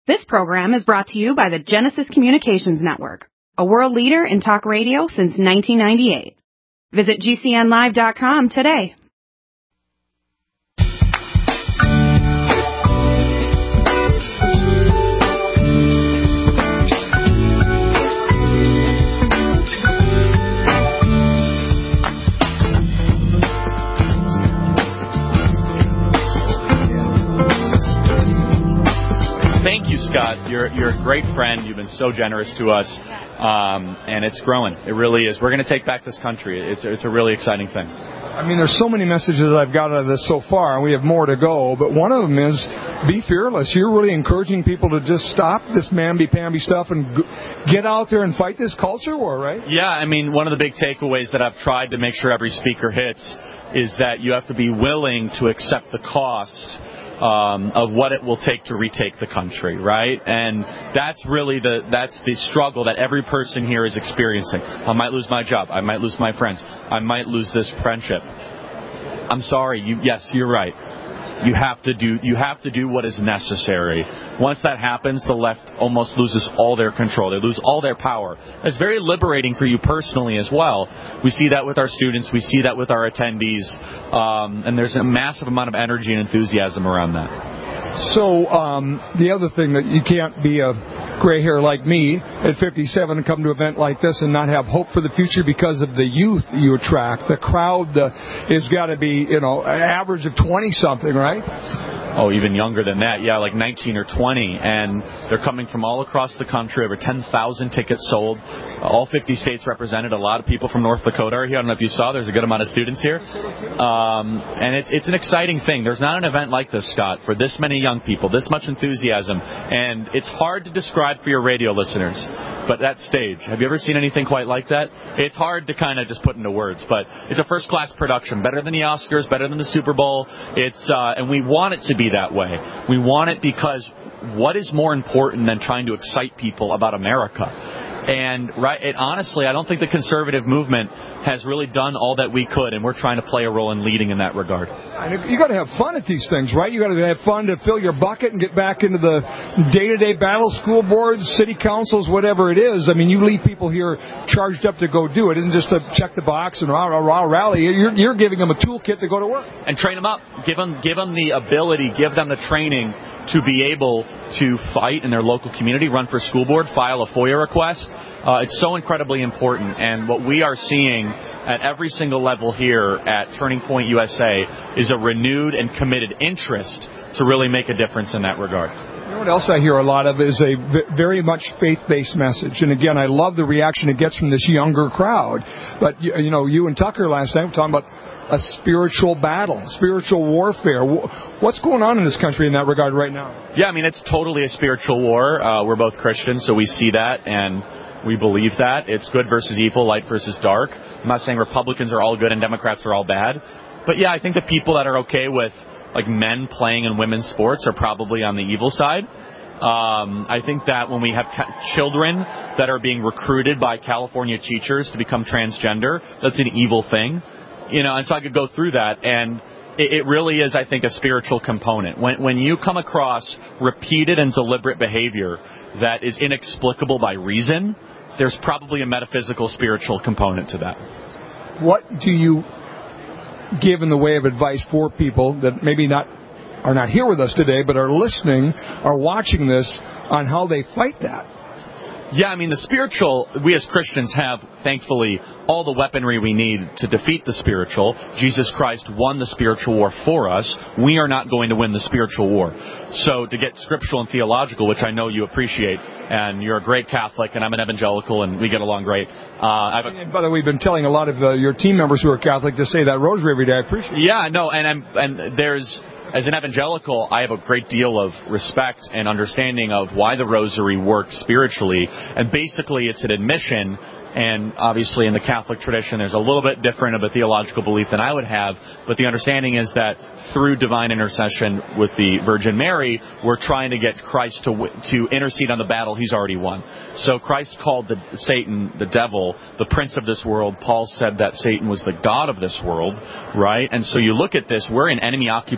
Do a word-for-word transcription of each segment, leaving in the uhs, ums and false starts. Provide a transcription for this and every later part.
This program is brought to you by the Genesis Communications Network, a world leader in talk radio since nineteen ninety-eight. Visit G C N live dot com today. Thank you, Scott. You're you're a great friend. You've been so generous to us, um, and it's growing. It really is. We're going to take back this country. It's it's a really exciting thing. I mean, there's so many messages I've got out of this so far, and we have more to go. But one of them is be fearless. You're really encouraging people to just stop this mamby-pamby stuff and g- get out there and fight this culture war, right? Yeah, I mean, one of the big takeaways that I've tried to make sure every speaker hits is that you have to be willing to accept the cost Um, of what it will take to retake the country, right? And that's really the that's the struggle that every person here is experiencing. I might lose my job. I might lose my friends. I might lose this friendship. I'm sorry. You, yes, you're right. You have to do you have to do what is necessary. Once that happens, the left almost loses all their control. They lose all their power. It's very liberating for you personally as well. We see that with our students. We see that with our attendees. Um, and there's a massive amount of energy and enthusiasm around that. So um, the other thing that you can't be a gray hair like me at fifty-seven and come to an event like this and not have hope for the future because of the youth you attract. The crowd uh, has got to be, you know, an average of twenty-something, right? Oh, even younger than that. Yeah, like nineteen or twenty. And they're coming from all across the country. Over ten thousand tickets sold. All fifty states represented. A lot of people from North Dakota are here. I don't know if you saw. There's a good amount of students here. Um, and it's, it's an exciting thing. There's not an event like this, Scott, for this many young people, this much enthusiasm. And it's hard to describe for your radio listeners. But that stage, have you ever seen anything quite like that? It's hard to kind of just put into words. But it's a first-class production. Better than the Oscars, better than the Super Bowl. It's uh, and we want it to be that way. We want it because what is more important than trying to excite people about America? And right, it, honestly, I don't think the conservative movement has really done all that we could, and we're trying to play a role in leading in that regard. You got to have fun at these things, right? You got to have fun to fill your bucket and get back into the day-to-day battle, school boards, city councils, whatever it is. I mean, you leave people here charged up to go do it. It isn't just to check the box and rah, rah, rah, rally. You're, you're giving them a toolkit to go to work. And train them up. Give them, give them the ability, give them the training to be able to fight in their local community, run for school board, file a FOIA request. Uh, it's so incredibly important, and what we are seeing at every single level here at Turning Point U S A is a renewed and committed interest to really make a difference in that regard. You know what else I hear a lot of is a very much faith-based message. And again, I love the reaction it gets from this younger crowd. But, you know, you and Tucker last night were talking about a spiritual battle, spiritual warfare. What's going on in this country in that regard right now? Yeah, I mean, it's totally a spiritual war. Uh, we're both Christians, so we see that, and we believe that. It's good versus evil, light versus dark. I'm not saying Republicans are all good and Democrats are all bad. But, yeah, I think the people that are okay with, like, men playing in women's sports are probably on the evil side. Um, I think that when we have ca- children that are being recruited by California teachers to become transgender, that's an evil thing. You know, and so I could go through that, and it, it really is, I think, a spiritual component. When, when you come across repeated and deliberate behavior that is inexplicable by reason, there's probably a metaphysical, spiritual component to that. What do you give in the way of advice for people that maybe not are not here with us today, but are listening, are watching this, on how they fight that? Yeah, I mean, the spiritual, we as Christians have, thankfully, all the weaponry we need to defeat the spiritual. Jesus Christ won the spiritual war for us. We are not going to win the spiritual war. So to get scriptural and theological, which I know you appreciate, and you're a great Catholic, and I'm an evangelical, and we get along great. Uh, I've a, and by the way, we've been telling a lot of uh, your team members who are Catholic to say that rosary every day. I appreciate it. Yeah, no, and I'm, and there's... As an evangelical, I have a great deal of respect and understanding of why the rosary works spiritually. And basically, it's an admission. And obviously, in the Catholic tradition, there's a little bit different of a theological belief than I would have. But the understanding is that through divine intercession with the Virgin Mary, we're trying to get Christ to to intercede on the battle he's already won. So Christ called the Satan, the devil, the prince of this world. Paul said that Satan was the god of this world, right? And so you look at this, we're in enemy-occupied territory.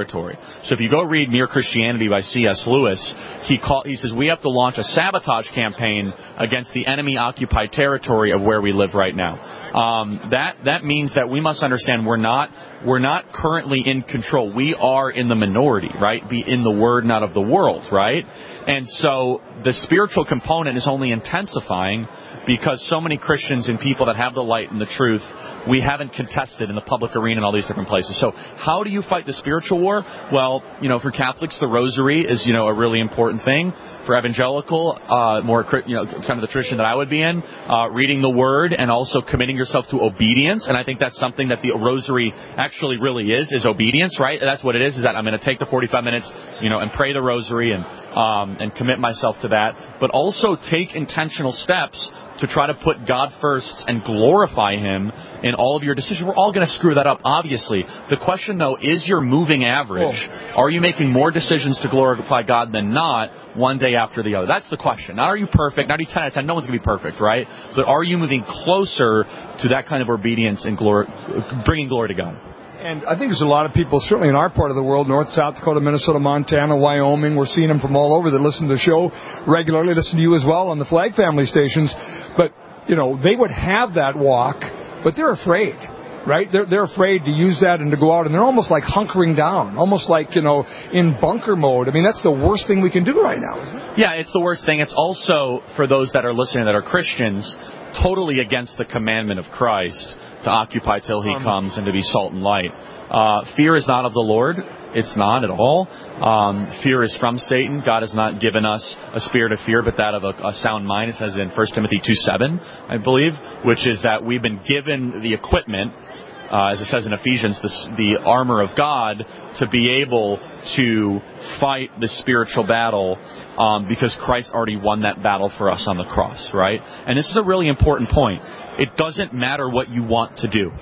territory. So if you go read Mere Christianity by C S Lewis, he call, he says we have to launch a sabotage campaign against the enemy-occupied territory of where we live right now. Um, that that means that we must understand we're not we're not currently in control. We are in the minority, right? Be in the word, not of the world, right? And so the spiritual component is only intensifying because so many Christians and people that have the light and the truth, we haven't contested in the public arena and all these different places. So how do you fight the spiritual war? Well, you know, for Catholics, the rosary is, you know, a really important thing. For evangelical, uh, more, you know, kind of the tradition that I would be in, uh, reading the word and also committing yourself to obedience. And I think that's something that the rosary actually really is, is obedience, right? That's what it is, is that I'm going to take the forty-five minutes, you know, and pray the rosary and, um, and commit myself to that. But also take intentional steps to try to put God first and glorify Him in all of your decisions. We're all going to screw that up, obviously. The question, though, is your moving average. Are you making more decisions to glorify God than not, one day after the other? That's the question. Not are you perfect, not are you ten out of ten, no one's going to be perfect, right? But are you moving closer to that kind of obedience and glory, bringing glory to God? And I think there's a lot of people, certainly in our part of the world, North, South Dakota, Minnesota, Montana, Wyoming. We're seeing them from all over that listen to the show regularly, listen to you as well on the Flag Family stations. But, you know, they would have that walk, but they're afraid, right? They're, they're afraid to use that and to go out, and they're almost like hunkering down, almost like, you know, in bunker mode. I mean, that's the worst thing we can do right now, isn't it? Yeah, it's the worst thing. It's also, for those that are listening that are Christians, totally against the commandment of Christ to occupy till He comes and to be salt and light. Uh, fear is not of the Lord. It's not at all. Um, fear is from Satan. God has not given us a spirit of fear, but that of a, a sound mind. It says in First Timothy two seven, I believe, which is that we've been given the equipment, Uh, as it says in Ephesians, the, the armor of God to be able to fight the spiritual battle um, because Christ already won that battle for us on the cross, right? And this is a really important point. It doesn't matter what you want to do.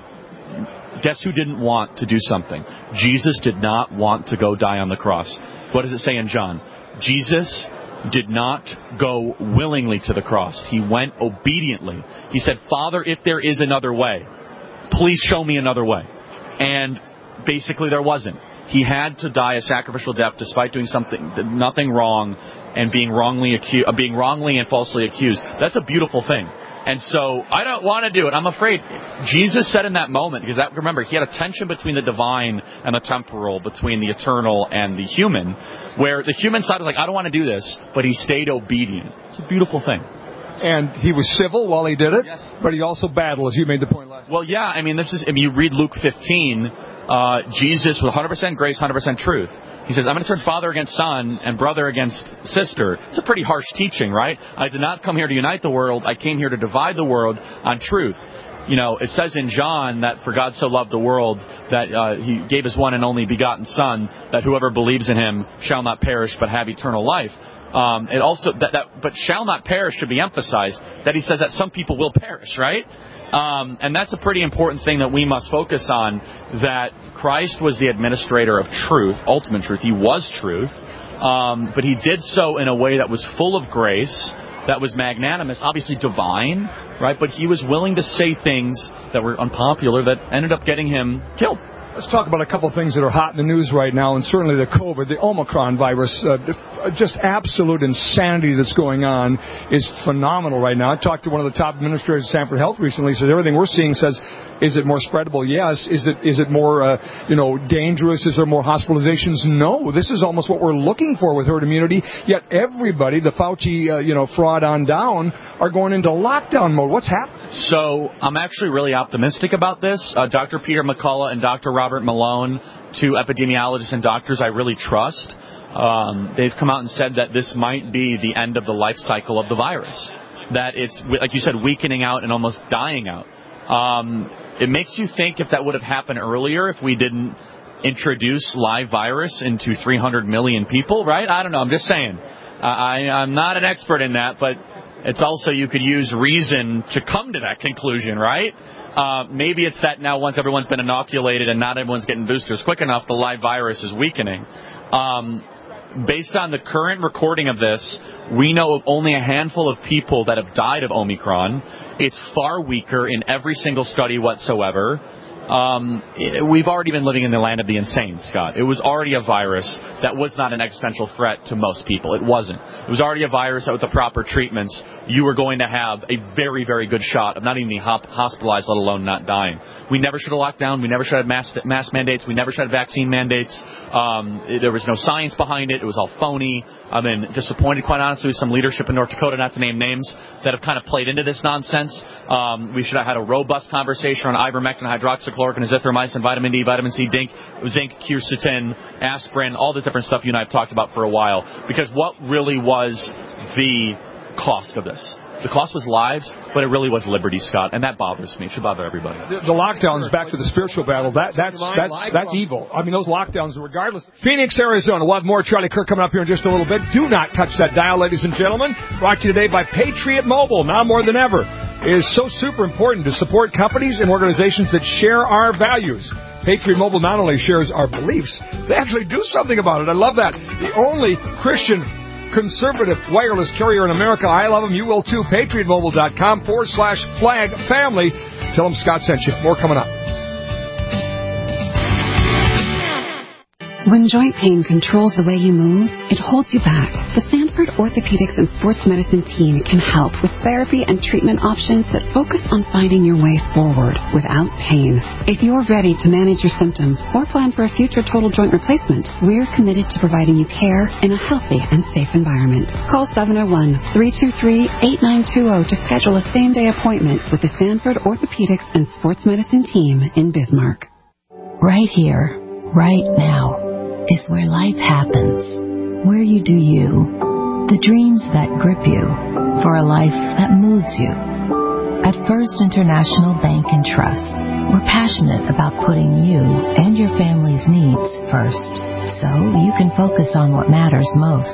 Guess who didn't want to do something? Jesus did not want to go die on the cross. What does it say in John? Jesus did not go willingly to the cross. He went obediently. He said, Father, if there is another way, please show me another way. And basically there wasn't. He had to die a sacrificial death despite doing something, nothing wrong and being wrongly accused, uh, being wrongly and falsely accused. That's a beautiful thing. And so I don't want to do it. I'm afraid. Jesus said in that moment, because that, remember, he had a tension between the divine and the temporal, between the eternal and the human, where the human side was like, I don't want to do this, but he stayed obedient. It's a beautiful thing. And he was civil while he did it, yes. But he also battled, as you made the point last time. Well, yeah, I mean, this is, if you read Luke fifteen, uh, Jesus with one hundred percent grace, one hundred percent truth. He says, I'm going to turn father against son and brother against sister. It's a pretty harsh teaching, right? I did not come here to unite the world. I came here to divide the world on truth. You know, it says in John that for God so loved the world that uh, He gave His one and only begotten Son, that whoever believes in Him shall not perish but have eternal life. Um, it also that, that, but shall not perish should be emphasized. That He says that some people will perish, right? Um, and that's a pretty important thing that we must focus on. That Christ was the administrator of truth, ultimate truth. He was truth, um, but He did so in a way that was full of grace, that was magnanimous, obviously divine, right? But He was willing to say things that were unpopular that ended up getting Him killed. Let's talk about a couple of things that are hot in the news right now, and certainly the COVID, the Omicron virus. Uh, just absolute insanity that's going on is phenomenal right now. I talked to one of the top administrators of Sanford Health recently. He says everything we're seeing says, is it more spreadable? Yes. Is it is it more uh, you know dangerous? Is there more hospitalizations? No. This is almost what we're looking for with herd immunity. Yet everybody, the Fauci uh, you know fraud on down, are going into lockdown mode. What's happening? So I'm actually really optimistic about this. Uh, Doctor Peter McCullough and Doctor Robert Malone, two epidemiologists and doctors I really trust, um, they've come out and said that this might be the end of the life cycle of the virus. That it's, like you said, weakening out and almost dying out. Um, it makes you think if that would have happened earlier, if we didn't introduce live virus into three hundred million people, right? I don't know. I'm just saying. Uh, I, I'm not an expert in that, but it's also you could use reason to come to that conclusion, right? Uh, maybe it's that now once everyone's been inoculated and not everyone's getting boosters quick enough, the live virus is weakening. Um, based on the current recording of this, we know of only a handful of people that have died of Omicron. It's far weaker in every single study whatsoever. um, it, we've already been living in the land of the insane, Scott. It was already a virus that was not an existential threat to most people. It wasn't. It was already a virus that with the proper treatments, you were going to have a very, very good shot of not even being hospitalized, let alone not dying. We never should have locked down. We never should have mask, mask mandates. We never should have vaccine mandates. Um, there was no science behind it. It was all phony. I've been disappointed, quite honestly, with some leadership in North Dakota, not to name names, that have kind of played into this nonsense. Um, we should have had a robust conversation on ivermectin, hydroxychloroquine, azithromycin, vitamin D, vitamin C, zinc, zinc, quercetin, aspirin, all the different stuff you and I have talked about for a while. Because what really was the cost of this? The cost was lives, but it really was liberty, Scott, and that bothers me. It should bother everybody. The, the lockdowns, back to the spiritual battle, that, that's that's that's evil. I mean, those lockdowns, regardless. Phoenix, Arizona. We'll have more Charlie Kirk coming up here in just a little bit. Do not touch that dial, ladies and gentlemen. Brought to you today by Patriot Mobile. Now more than ever, it is so super important to support companies and organizations that share our values. Patriot Mobile not only shares our beliefs, they actually do something about it. I love that. The only Christian conservative wireless carrier in America. I love them. You will too. PatriotMobile.com forward slash flag family. Tell them Scott sent you. More coming up. When joint pain controls the way you move, it holds you back. The Sanford Orthopedics and Sports Medicine team can help with therapy and treatment options that focus on finding your way forward without pain. If you're ready to manage your symptoms or plan for a future total joint replacement, we're committed to providing you care in a healthy and safe environment. Call seven oh one, three two three, eight nine two zero to schedule a same-day appointment with the Sanford Orthopedics and Sports Medicine team in Bismarck. Right here, right now, is where life happens, where you do you, the dreams that grip you, for a life that moves you. At First International Bank and Trust, we're passionate about putting you and your family's needs first, so you can focus on what matters most.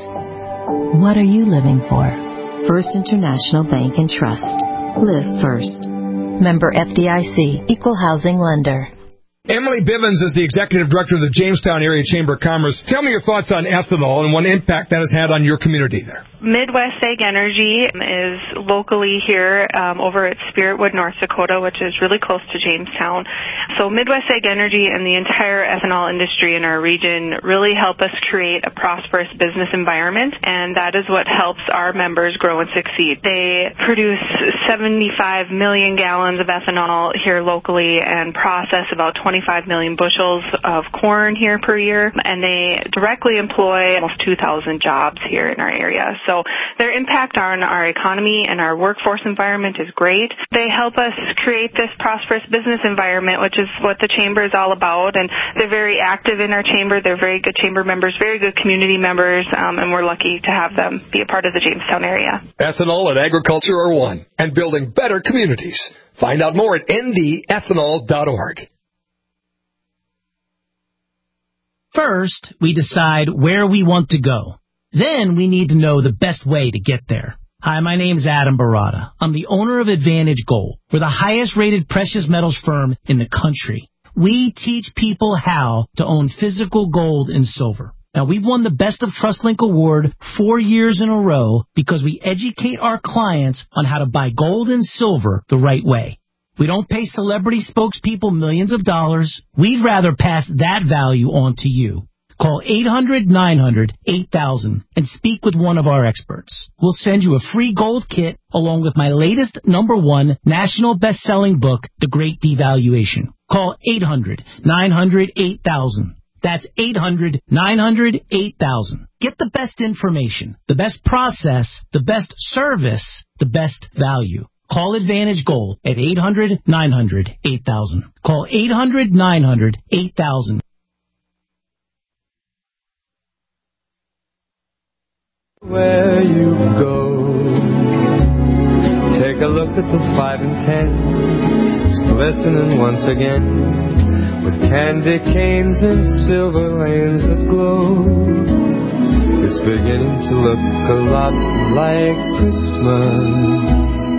What are you living for? First International Bank and Trust. Live first. Member F D I C, Equal Housing Lender. Emily Bivens is the Executive Director of the Jamestown Area Chamber of Commerce. Tell me your thoughts on ethanol and what impact that has had on your community there. Midwest Ag Energy is locally here um, over at Spiritwood, North Dakota, which is really close to Jamestown. So Midwest Ag Energy and the entire ethanol industry in our region really help us create a prosperous business environment, and that is what helps our members grow and succeed. They produce seventy-five million gallons of ethanol here locally and process about twenty-five million bushels of corn here per year, and they directly employ almost two thousand jobs here in our area. So their impact on our economy and our workforce environment is great. They help us create this prosperous business environment, which is what the chamber is all about, and they're very active in our chamber. They're very good chamber members, very good community members, um, and we're lucky to have them be a part of the Jamestown area. Ethanol and agriculture are one, and building better communities. Find out more at N D ethanol dot org. First, we decide where we want to go. Then we need to know the best way to get there. Hi, my name's Adam Barada. I'm the owner of Advantage Gold. We're the highest-rated precious metals firm in the country. We teach people how to own physical gold and silver. Now, we've won the Best of TrustLink Award four years in a row because we educate our clients on how to buy gold and silver the right way. We don't pay celebrity spokespeople millions of dollars. We'd rather pass that value on to you. Call eight hundred, nine hundred, eight thousand and speak with one of our experts. We'll send you a free gold kit along with my latest number one national best-selling book, The Great Devaluation. Call eight hundred, nine hundred, eight thousand. That's eight hundred, nine hundred, eight thousand. Get the best information, the best process, the best service, the best value. Call Advantage Gold at eight hundred, nine hundred, eight thousand. Call eight hundred, nine hundred, eight thousand. Where you go, take a look at the five and ten. It's glistening once again with candy canes and silver lanes that glow. It's beginning to look a lot like Christmas.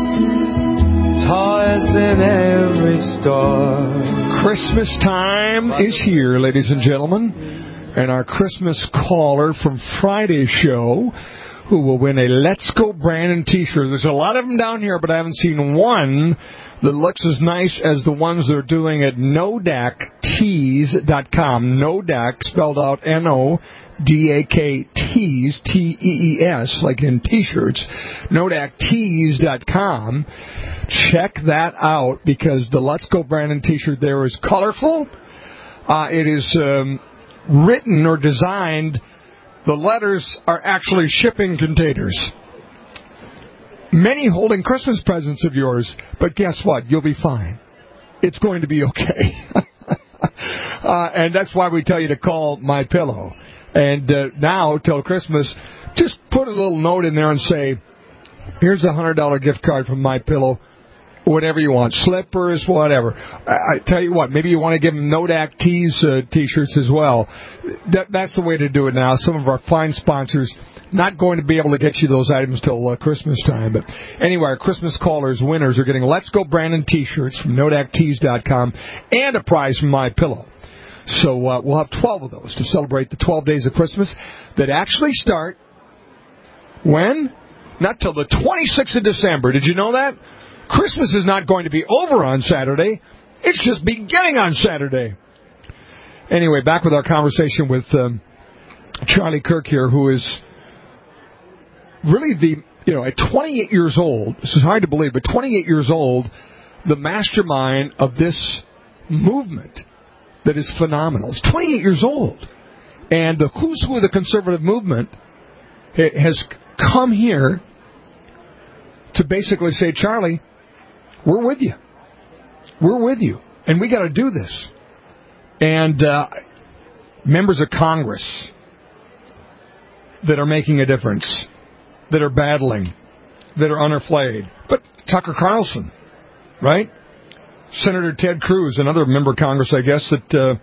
Toys in every store. Christmas time is here, ladies and gentlemen. And our Christmas caller from Friday's show who will win a Let's Go Brandon t-shirt. There's a lot of them down here, but I haven't seen one that looks as nice as the ones they're doing at Nodak Tees dot com. Nodak, spelled out N O D A K Tees, T E E S, like in t-shirts. Nodak Tees dot com. Check that out, because the Let's Go Brandon t-shirt there is colorful. Uh, it is um, written or designed. The letters are actually shipping containers. Many holding Christmas presents of yours, but guess what? You'll be fine. It's going to be okay. uh, and that's why we tell you to call My Pillow. And uh, now, till Christmas, just put a little note in there and say, here's a one hundred dollars gift card from My Pillow. Whatever you want, slippers, whatever. I, I tell you what, maybe you want to give them Nodak Tees uh, t-shirts as well. That, that's the way to do it now. Some of our fine sponsors not going to be able to get you those items till uh, Christmas time. But anyway, our Christmas callers, winners, are getting Let's Go Brandon t-shirts from Nodak Tees dot com and a prize from My Pillow. So uh, we'll have twelve of those to celebrate the twelve days of Christmas that actually start when? Not till the twenty-sixth of December. Did you know that? Christmas is not going to be over on Saturday. It's just beginning on Saturday. Anyway, back with our conversation with um, Charlie Kirk here, who is really the, you know, at twenty-eight years old, this is hard to believe, but twenty-eight years old, the mastermind of this movement that is phenomenal. He's twenty-eight years old. And the who's who of the conservative movement has come here to basically say, Charlie, we're with you. We're with you. And we got to do this. And uh, members of Congress that are making a difference, that are battling, that are unafraid. But Tucker Carlson, right? Senator Ted Cruz, another member of Congress, I guess, that uh,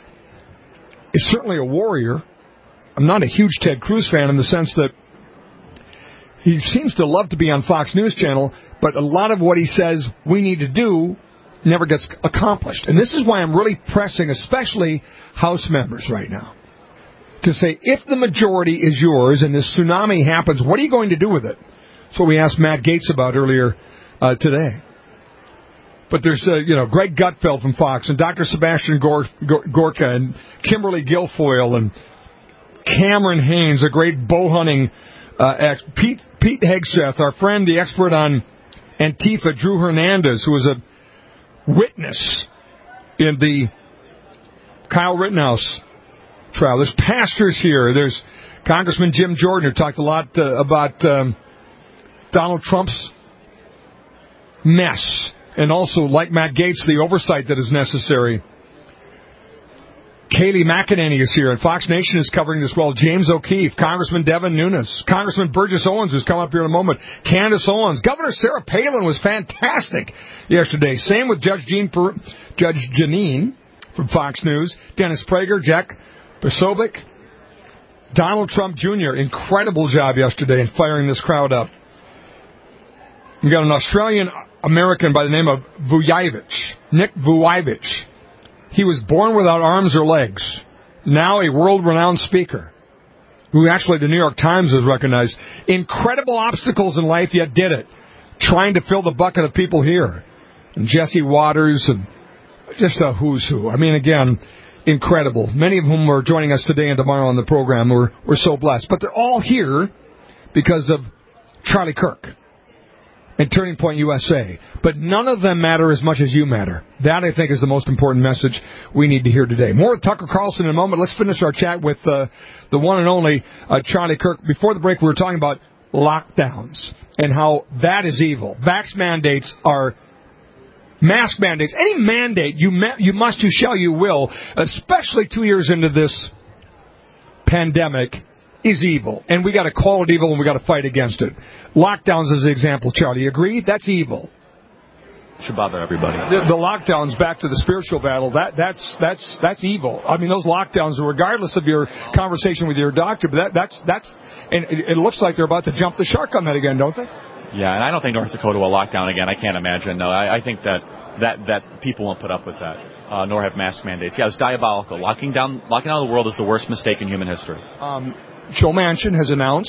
is certainly a warrior. I'm not a huge Ted Cruz fan in the sense that he seems to love to be on Fox News Channel, but a lot of what he says we need to do never gets accomplished. And this is why I'm really pressing, especially House members right now, to say, if the majority is yours and this tsunami happens, what are you going to do with it? That's what we asked Matt Gaetz about earlier uh, today. But there's, uh, you know, Greg Gutfeld from Fox and Doctor Sebastian Gor- Gor- Gorka and Kimberly Guilfoyle and Cameron Haynes, a great bow hunting uh, ex- Pete Pete Hegseth, our friend, the expert on Antifa, Drew Hernandez, who was a witness in the Kyle Rittenhouse trial. There's pastors here. There's Congressman Jim Jordan, who talked a lot uh, about um, Donald Trump's mess, and also, like Matt Gaetz, the oversight that is necessary. Kayleigh McEnany is here, and Fox Nation is covering this well. James O'Keefe, Congressman Devin Nunes, Congressman Burgess Owens, who's come up here in a moment, Candace Owens, Governor Sarah Palin was fantastic yesterday. Same with Judge Jean per- Judge Janine from Fox News, Dennis Prager, Jack Posobiec, Donald Trump Junior Incredible job yesterday in firing this crowd up. We got an Australian American by the name of Vujacic, Nick Vujacic. He was born without arms or legs. Now a world-renowned speaker, who actually the New York Times has recognized. Incredible obstacles in life, yet did it. Trying to fill the bucket of people here. And Jesse Waters, and just a who's who. I mean, again, incredible. Many of whom are joining us today and tomorrow on the program. We're, we're so blessed. But they're all here because of Charlie Kirk and Turning Point U S A. But none of them matter as much as you matter. That, I think, is the most important message we need to hear today. More with Tucker Carlson in a moment. Let's finish our chat with uh, the one and only uh, Charlie Kirk. Before the break, we were talking about lockdowns and how that is evil. Vax mandates are mask mandates. Any mandate, you, ma- you must, you shall, you will, especially two years into this pandemic, is evil. And we got to call it evil and we got to fight against it. Lockdowns is an example, Charlie. You agree? That's evil. Should bother everybody. The, the lockdowns, back to the spiritual battle, that that's that's that's evil. I mean, those lockdowns, regardless of your conversation with your doctor, but that that's that's and it, it looks like they're about to jump the shark on that again, don't they? Yeah, and I don't think North Dakota will lock down again. I can't imagine. No, I, I think that, that that people won't put up with that, uh, nor have mask mandates. Yeah, it's diabolical. Locking down locking down the world is the worst mistake in human history. Um, Joe Manchin has announced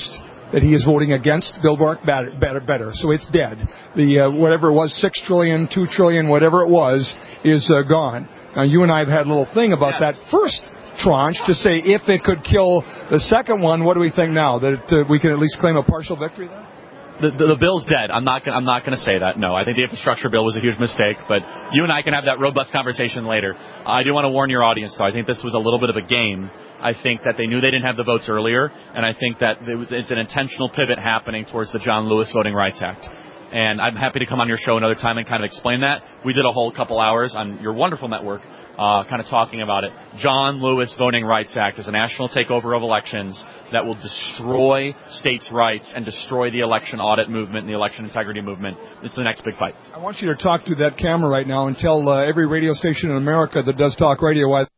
that he is voting against Build Back Better, better, better. So it's dead. The uh, whatever it was, six trillion, two trillion, whatever it was, is uh, gone. Now you and I have had a little thing about yes. that first tranche to say if it could kill the second one. What do we think now? That uh, we can at least claim a partial victory there? The, the, the bill's dead. I'm not. Gonna, I'm not going to say that. No, I think the infrastructure bill was a huge mistake. But you and I can have that robust conversation later. I do want to warn your audience, though. I think this was a little bit of a game. I think that they knew they didn't have the votes earlier, and I think that it was, it's an intentional pivot happening towards the John Lewis Voting Rights Act. And I'm happy to come on your show another time and kind of explain that. We did a whole couple hours on your wonderful network uh, kind of talking about it. John Lewis Voting Rights Act is a national takeover of elections that will destroy states' rights and destroy the election audit movement and the election integrity movement. It's the next big fight. I want you to talk to that camera right now and tell uh, every radio station in America that does talk radio why.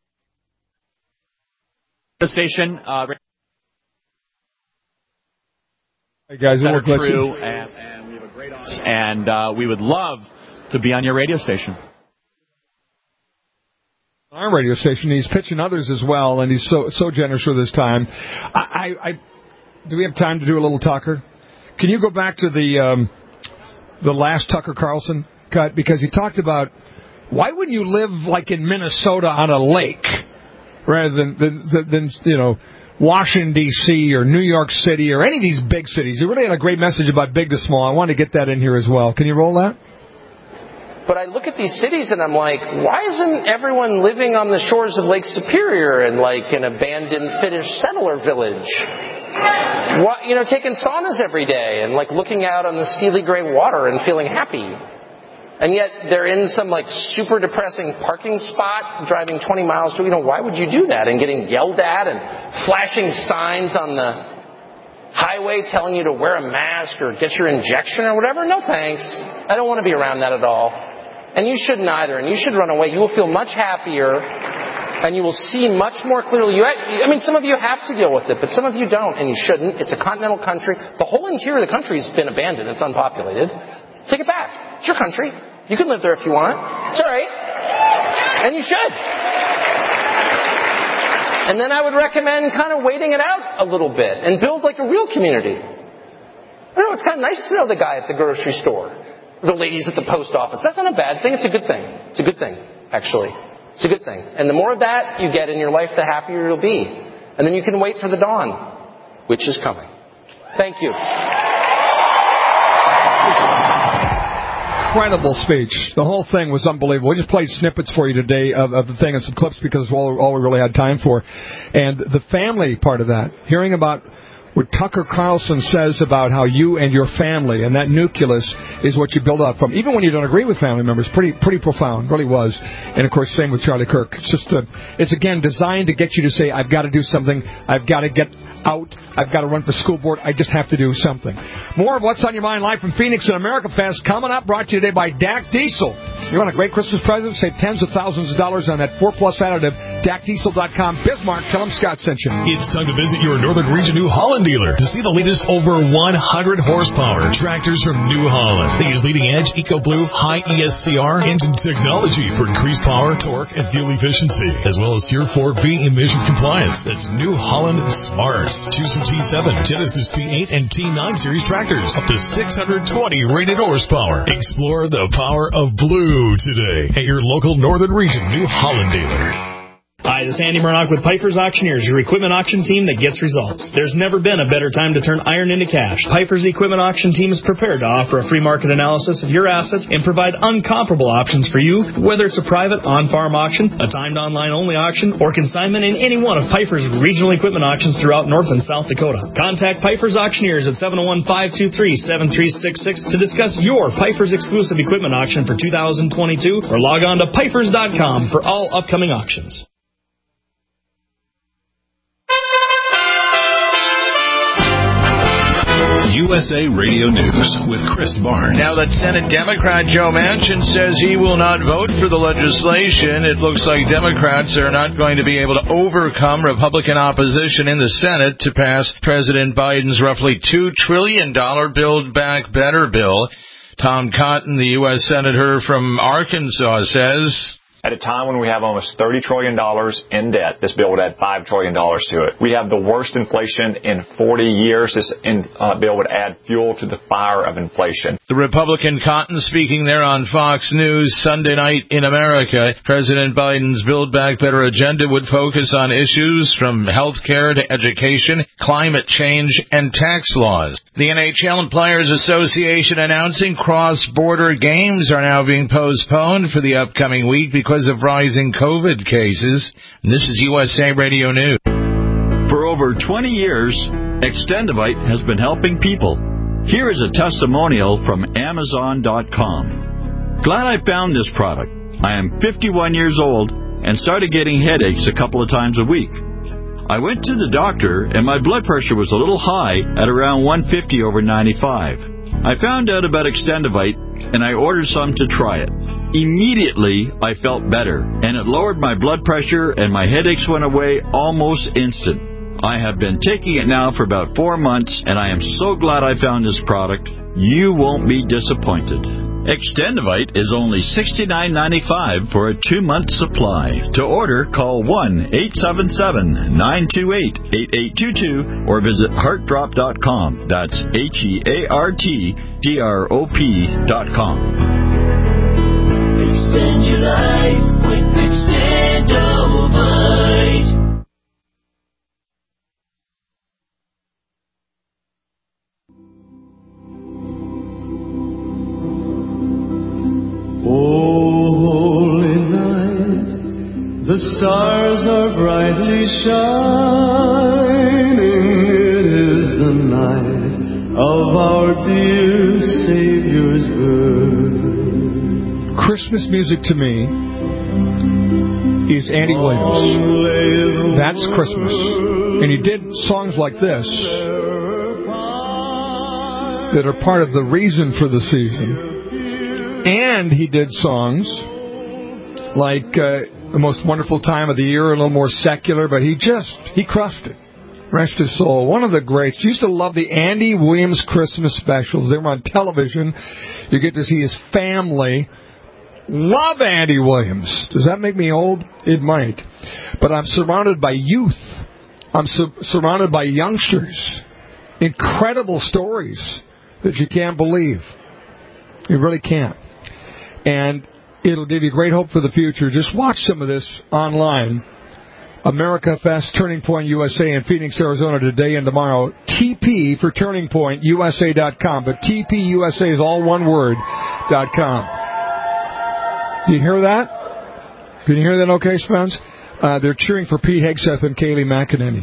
The station. Uh, hey guys, that are true, and, and we have a great audience, and uh, we would love to be on your radio station. Our radio station. He's pitching others as well, and he's so so generous with his time. I, I, I do we have time to do a little Tucker? Can you go back to the um, the last Tucker Carlson cut, because he talked about why wouldn't you live like in Minnesota on a lake rather than than, than you know Washington D C or New York City or any of these big cities. He really had a great message about big to small. I want to get that in here as well. Can you roll that? But I look at these cities and I'm like, why isn't everyone living on the shores of Lake Superior in like an abandoned Finnish settler village? What, you know, taking saunas every day and like looking out on the steely gray water and feeling happy. And yet they're in some like super depressing parking spot driving twenty miles to, you know, why would you do that? And getting yelled at and flashing signs on the highway telling you to wear a mask or get your injection or whatever? No thanks. I don't want to be around that at all. And you shouldn't either. And you should run away. You will feel much happier and you will see much more clearly. You, I mean, some of you have to deal with it, but some of you don't, and you shouldn't. It's a continental country. The whole interior of the country has been abandoned. It's unpopulated. Take it back. It's your country. You can live there if you want. It's all right. And you should. And then I would recommend kind of waiting it out a little bit and build like a real community. I don't know, it's kind of nice to know the guy at the grocery store, the ladies at the post office. That's not a bad thing. It's a good thing. It's a good thing, actually. It's a good thing. And the more of that you get in your life, the happier you'll be. And then you can wait for the dawn, which is coming. Thank you. Incredible speech. The whole thing was unbelievable. We just played snippets for you today of, of the thing and some clips because it's all, all we really had time for. And the family part of that, hearing about what Tucker Carlson says about how you and your family and that nucleus is what you build up from, even when you don't agree with family members, pretty pretty profound, really was. And of course, same with Charlie Kirk. It's just, a, it's again designed to get you to say, I've got to do something, I've got to get out, I've got to run for school board, I just have to do something. More of What's on Your Mind live from Phoenix and America Fest coming up, brought to you today by D A C Diesel. You want a great Christmas present? Save tens of thousands of dollars on that four plus additive. D A C Diesel dot com. Bismarck, tell them Scott sent you. It's time to visit your Northern Region New Holland dealer to see the latest over one hundred horsepower tractors from New Holland. They use leading-edge EcoBlue high E S C R engine technology for increased power, torque, and fuel efficiency, as well as Tier four B emissions compliance. That's New Holland Smart. Choose from T seven, Genesis T eight, and T nine series tractors, up to six hundred twenty rated horsepower. Explore the power of blue today at your local Northern Region New Holland dealer. Hi, this is Andy Murdoch with Piper's Auctioneers, your equipment auction team that gets results. There's never been a better time to turn iron into cash. Piper's equipment auction team is prepared to offer a free market analysis of your assets and provide uncomparable options for you, whether it's a private on-farm auction, a timed online-only auction, or consignment in any one of Piper's regional equipment auctions throughout North and South Dakota. Contact Piper's Auctioneers at seven oh one, five two three, seven three six six to discuss your Piper's exclusive equipment auction for two thousand twenty-two, or log on to Pipers dot com for all upcoming auctions. U S A Radio News with Chris Barnes. Now that Senate Democrat Joe Manchin says he will not vote for the legislation, it looks like Democrats are not going to be able to overcome Republican opposition in the Senate to pass President Biden's roughly two trillion dollars Build Back Better bill. Tom Cotton, the U S Senator from Arkansas, says At a time when we have almost thirty trillion dollars in debt, this bill would add five trillion dollars to it. We have the worst inflation in forty years. This in, uh, bill would add fuel to the fire of inflation. The Republican cotton speaking there on Fox News Sunday night in America. President Biden's Build Back Better agenda would focus on issues from health care to education, climate change, and tax laws. The N H L and Players Association announcing cross-border games are now being postponed for the upcoming week because of rising COVID cases. And this is U S A Radio News. For over twenty years, Extendivite has been helping people. Here is a testimonial from Amazon dot com. Glad I found this product. I am fifty-one years old and started getting headaches a couple of times a week. I went to the doctor and my blood pressure was a little high at around one fifty over ninety-five. I found out about Extendivite and I ordered some to try it. Immediately, I felt better and it lowered my blood pressure and my headaches went away almost instant. I have been taking it now for about four months and I am so glad I found this product. You won't be disappointed. Extendivite is only sixty-nine ninety-five for a two-month supply. To order, call one eight seven seven, nine two eight, eight eight two two or visit heart drop dot com. That's H E A R T D R O P dot com. Extend your life with Extendivite. Oh, holy night, the stars are brightly shining. It is the night of our dear Savior's birth. Christmas music to me is Andy Williams. That's Christmas. And he did songs like this that are part of the reason for the season. And he did songs like uh, The Most Wonderful Time of the Year, a little more secular, but he just, he crushed it. Rest his soul. One of the greats. Used to love the Andy Williams Christmas specials. They were on television. You get to see his family. Love Andy Williams. Does that make me old? It might. But I'm surrounded by youth. I'm su- surrounded by youngsters. Incredible stories that you can't believe. You really can't. And it'll give you great hope for the future. Just watch some of this online. America Fest, Turning Point U S A in Phoenix, Arizona today and tomorrow. T P for Turning Point U S A dot com. But T P U S A is all one word, dot com. Do you hear that? Can you hear that okay, Spence? Uh, they're cheering for Pete Hegseth and Kayleigh McEnany.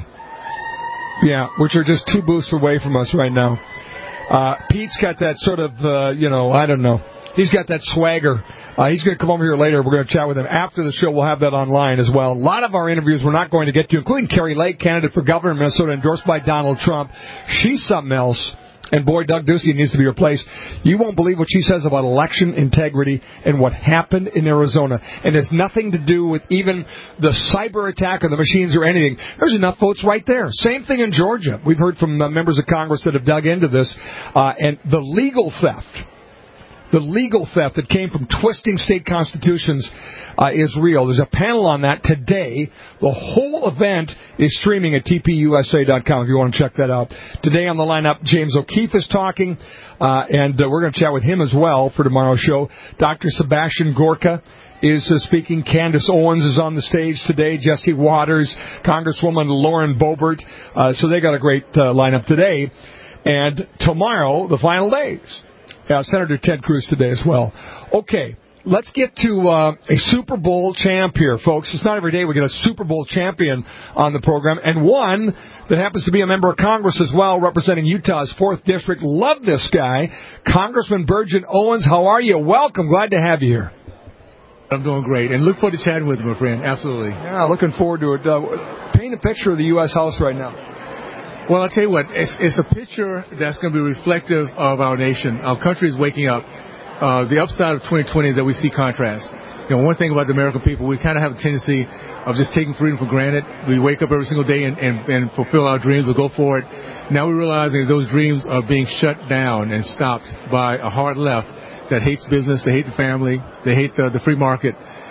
Yeah, which are just two booths away from us right now. Uh, Pete's got that sort of, uh, you know, I don't know. He's got that swagger. Uh, he's going to come over here later. We're going to chat with him. After the show, we'll have that online as well. A lot of our interviews we're not going to get to, including Carrie Lake, candidate for governor of Minnesota, endorsed by Donald Trump. She's something else. And boy, Doug Ducey needs to be replaced. You won't believe what she says about election integrity and what happened in Arizona. And it's nothing to do with even the cyber attack or the machines or anything. There's enough votes right there. Same thing in Georgia. We've heard from uh, members of Congress that have dug into this. Uh, and the legal theft, the legal theft that came from twisting state constitutions uh, is real. There's a panel on that today. The whole event is streaming at T P U S A dot com if you want to check that out. Today on the lineup, James O'Keefe is talking, uh, and uh, we're going to chat with him as well for tomorrow's show. Doctor Sebastian Gorka is uh, speaking. Candace Owens is on the stage today. Jesse Waters, Congresswoman Lauren Boebert. Uh, so they got a great uh, lineup today. And tomorrow, the final days. Yeah, Senator Ted Cruz today as well. Okay, let's get to uh, a Super Bowl champ here, folks. It's not every day we get a Super Bowl champion on the program, and one that happens to be a member of Congress as well, representing Utah's fourth District. Love this guy, Congressman Burgeon Owens. How are you? Welcome. Glad to have you here. I'm doing great, and look forward to chatting with you, my friend. Absolutely. Yeah, looking forward to it. Uh, paint a picture of the U S House right now. Well, I'll tell you what, it's, it's a picture that's going to be reflective of our nation. Our country is waking up. Uh, the upside of twenty twenty is that we see contrast. You know, one thing about the American people, we kind of have a tendency of just taking freedom for granted. We wake up every single day and, and, and fulfill our dreams or go for it. Now we're realizing that those dreams are being shut down and stopped by a hard left that hates business, they hate the family, they hate the, the free market.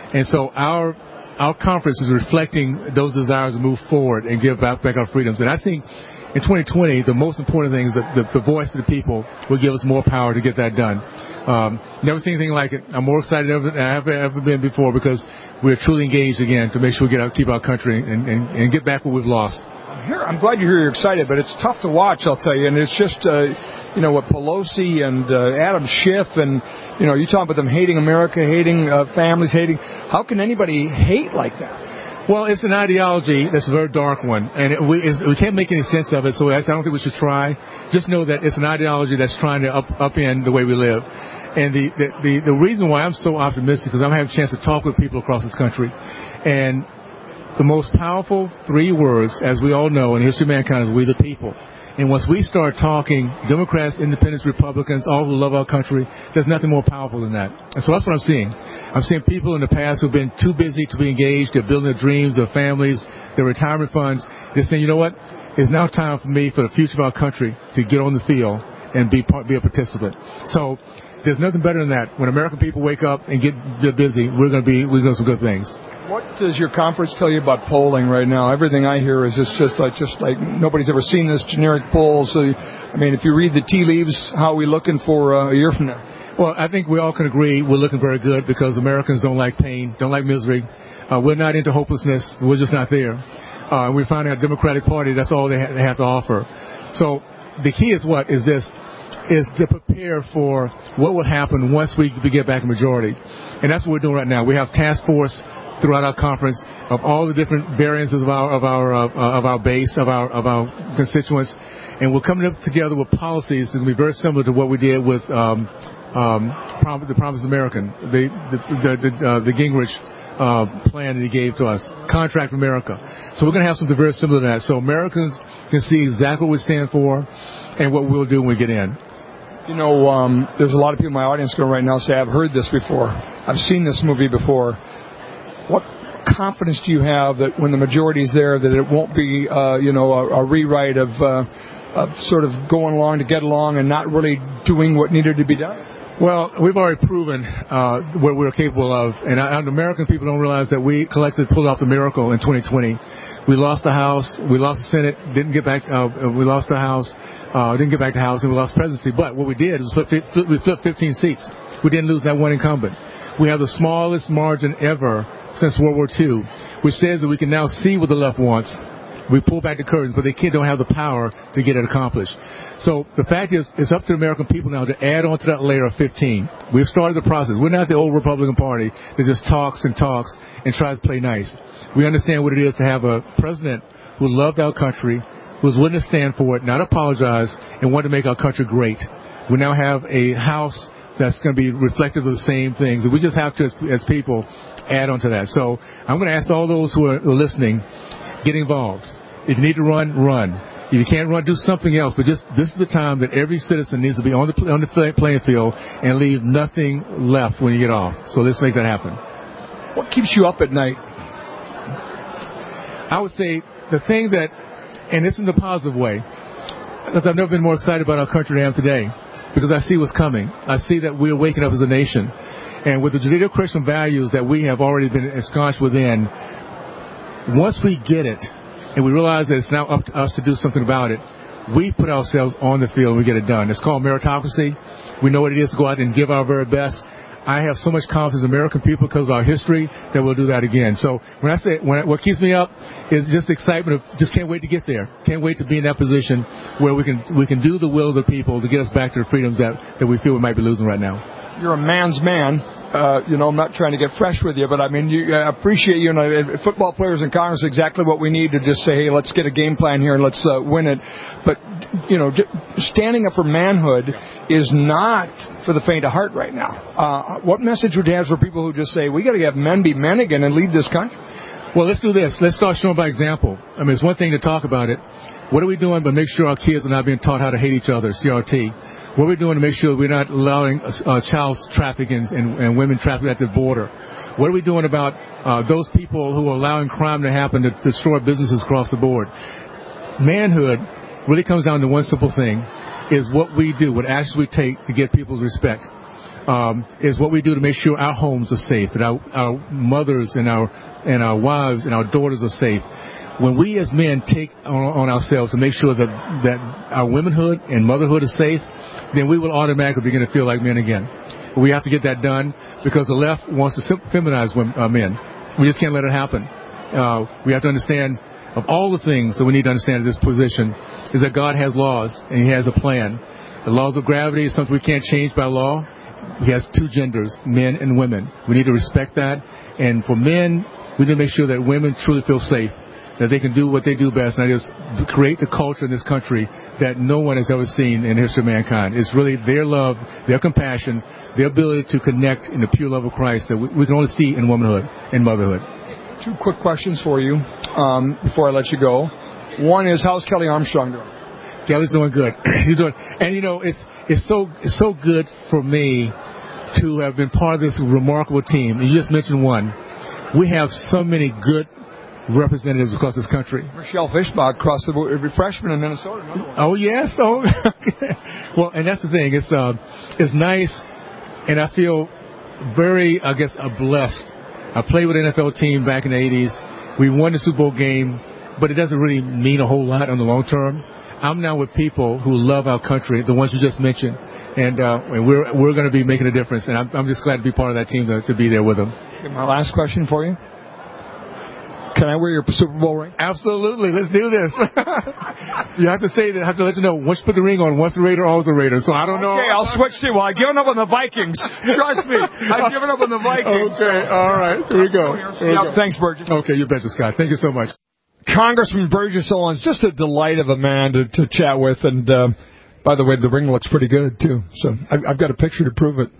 And so our our conference is reflecting those desires to move forward and give back, back our freedoms. And I think in twenty twenty, the most important thing is that the, the voice of the people will give us more power to get that done. Um, never seen anything like it. I'm more excited than I have ever been before because we're truly engaged again to make sure we get out, keep our country and, and, and get back what we've lost. Here, I'm glad you hear you're excited, but it's tough to watch, I'll tell you. And it's just, uh, you know, what Pelosi and uh, Adam Schiff and, you know, you talk about them hating America, hating uh, families, hating. How can anybody hate like that? Well, it's an ideology that's a very dark one, and it, we, it's, we can't make any sense of it, so I don't think we should try. Just know that it's an ideology that's trying to up, upend the way we live. And the, the, the, the reason why I'm so optimistic is I'm having a chance to talk with people across this country. And the most powerful three words, as we all know in the history of mankind, is we the people. And once we start talking, Democrats, Independents, Republicans, all who love our country, there's nothing more powerful than that. And so that's what I'm seeing. I'm seeing people in the past who've been too busy to be engaged. They're building their dreams, their families, their retirement funds. They're saying, you know what? It's now time for me, for the future of our country, to get on the field and be part, be a participant. So there's nothing better than that. When American people wake up and get busy, we're going to be we're going to do some good things. What does your conference tell you about polling right now? Everything I hear is just, just like just like nobody's ever seen this generic poll. So, I mean, if you read the tea leaves, how are we looking for uh, a year from now? Well, I think we all can agree we're looking very good because Americans don't like pain, don't like misery. Uh, we're not into hopelessness. We're just not there. Uh, we find our Democratic Party, that's all they, ha- they have to offer. So the key is what? Is this? Is to prepare for what will happen once we, we get back a majority. And that's what we're doing right now. We have task force throughout our conference of all the different variances of our of our uh, of our base of our of our constituents, and we're coming up together with policies that will be very similar to what we did with um, um, Prom- the Promise American, the the the, the, uh, the Gingrich uh, plan that he gave to us, Contract for America. So we're going to have something very similar to that, so Americans can see exactly what we stand for and what we'll do when we get in. You know, um, there's a lot of people in my audience going right now say, I've heard this before. I've seen this movie before. What confidence do you have that when the majority is there, that it won't be, uh, you know, a, a rewrite of, uh, of sort of going along to get along and not really doing what needed to be done? Well, we've already proven uh, what we're capable of, and, I, and American people don't realize that we collectively pulled off the miracle in twenty twenty. We lost the House, we lost the Senate, didn't get back. Uh, we lost the House, uh, didn't get back to the House, and we lost presidency. But what we did was flip, flip, we flipped fifteen seats. We didn't lose that one incumbent. We have the smallest margin ever since World War Two, which says that we can now see what the left wants. We pull back the curtains, but they can't, don't have the power to get it accomplished. So the fact is, it's up to the American people now to add on to that layer of fifteen. We've started the process. We're not the old Republican Party that just talks and talks and tries to play nice. We understand what it is to have a president who loved our country, who was willing to stand for it, not apologize, and wanted to make our country great. We now have a House that's going to be reflective of the same things. And we just have to, as, as people, add on to that. So I'm going to ask all those who are listening, get involved. If you need to run, run. If you can't run, do something else. But just this is the time that every citizen needs to be on the on the playing field and leave nothing left when you get off. So let's make that happen. What keeps you up at night? I would say the thing that, and this in a positive way, because I've never been more excited about our country than I am today, because I see what's coming. I see that we're waking up as a nation. And with the Judeo-Christian values that we have already been ensconced within, once we get it, and we realize that it's now up to us to do something about it, we put ourselves on the field and we get it done. It's called meritocracy. We know what it is to go out and give our very best. I have so much confidence in American people because of our history that we'll do that again. So when I say, when I, what keeps me up is just the excitement of just can't wait to get there. Can't wait to be in that position where we can we can do the will of the people to get us back to the freedoms that, that we feel we might be losing right now. You're a man's man. Uh, you know, I'm not trying to get fresh with you, but I mean, you, I appreciate you. know, football players in Congress are exactly what we need to just say, hey, let's get a game plan here and let's uh, win it. But, you know, standing up for manhood is not for the faint of heart right now. Uh, what message would you have for people who just say, we got to have men be men again and lead this country? Well, let's do this. Let's start showing by example. I mean, it's one thing to talk about it. What are we doing but make sure our kids are not being taught how to hate each other, C R T? What are we doing to make sure we're not allowing uh, child trafficking and, and women trafficking at the border? What are we doing about uh, those people who are allowing crime to happen to destroy businesses across the board? Manhood really comes down to one simple thing, is what we do, what actions we take to get people's respect. um, is what we do to make sure our homes are safe, that our, our mothers and our and our wives and our daughters are safe. When we as men take on, on ourselves to make sure that, that our womanhood and motherhood is safe, then we will automatically begin to feel like men again. We have to get that done because the left wants to feminize women, uh, men. We just can't let it happen. Uh, we have to understand, of all the things that we need to understand in this position, is that God has laws and He has a plan. The laws of gravity is something we can't change by law. He has two genders, men and women. We need to respect that. And for men, we need to make sure that women truly feel safe, that they can do what they do best, and that is create the culture in this country that no one has ever seen in the history of mankind. It's really their love, their compassion, their ability to connect in the pure love of Christ that we, we can only see in womanhood and motherhood. Two quick questions for you um, before I let you go. One is, how's Kelly Armstrong doing? Kelly's doing good. He's doing, and you know, it's it's so it's so good for me to have been part of this remarkable team. You just mentioned one. We have so many good representatives across this country. Michelle Fishbach, across the freshman in Minnesota. Oh yes, oh well, and that's the thing. It's uh, it's nice, and I feel very, I guess, uh, blessed. I played with an N F L team back in the eighties. We won the Super Bowl game, but it doesn't really mean a whole lot on the long term. I'm now with people who love our country, the ones you just mentioned, and, uh, and we're we're going to be making a difference. And I'm, I'm just glad to be part of that team to, to be there with them. Okay, my last question for you. Can I wear your Super Bowl ring? Absolutely. Let's do this. You have to say that. I have to let you know. Once you put the ring on, once the Raider, always the Raider. So I don't know. Okay, I'll switch to. Well, I've given up on the Vikings. Trust me. I've given up on the Vikings. Okay, all right. Here we go. Here we yep, go. Thanks, Burgess. Okay, you betcha, Scott. Thank you so much. Congressman Burgess Owens, just a delight of a man to, to chat with. And, uh, by the way, the ring looks pretty good, too. So I've, I've got a picture to prove it.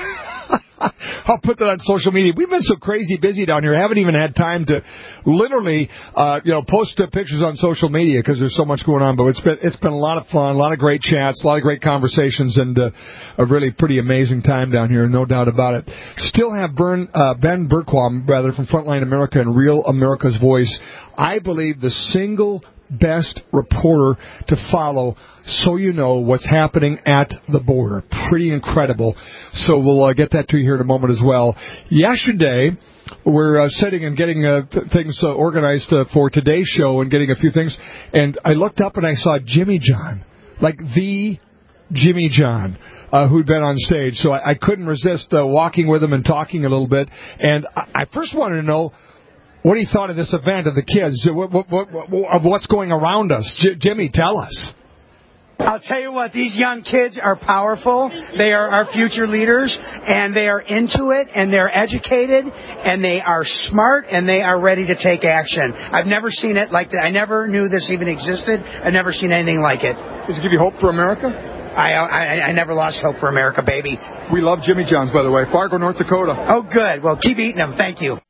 I'll put that on social media. We've been so crazy busy down here. I haven't even had time to literally, uh, you know, post pictures on social media because there's so much going on. But it's been it's been a lot of fun, a lot of great chats, a lot of great conversations, and uh, a really pretty amazing time down here, no doubt about it. Still have Bern, uh, Ben Bergquam, rather, from Frontline America and Real America's Voice. I believe the single best reporter to follow, so you know what's happening at the border. Pretty incredible. So we'll uh, get that to you here in a moment as well. Yesterday, we're uh, sitting and getting uh, th- things uh, organized uh, for today's show and getting a few things, and I looked up and I saw Jimmy John, like the Jimmy John, uh, who'd been on stage. So I, I couldn't resist uh, walking with him and talking a little bit. And I, I first wanted to know what he thought of this event, of the kids, what, what, what, what, of what's going around us. J- Jimmy, tell us. I'll tell you what, these young kids are powerful. They are our future leaders, and they are into it, and they're educated, and they are smart, and they are ready to take action. I've never seen it like that. I never knew this even existed. I've never seen anything like it. Does it give you hope for America? I, I I never lost hope for America, baby. We love Jimmy John's, by the way. Fargo, North Dakota. Oh, good. Well, keep eating them. Thank you.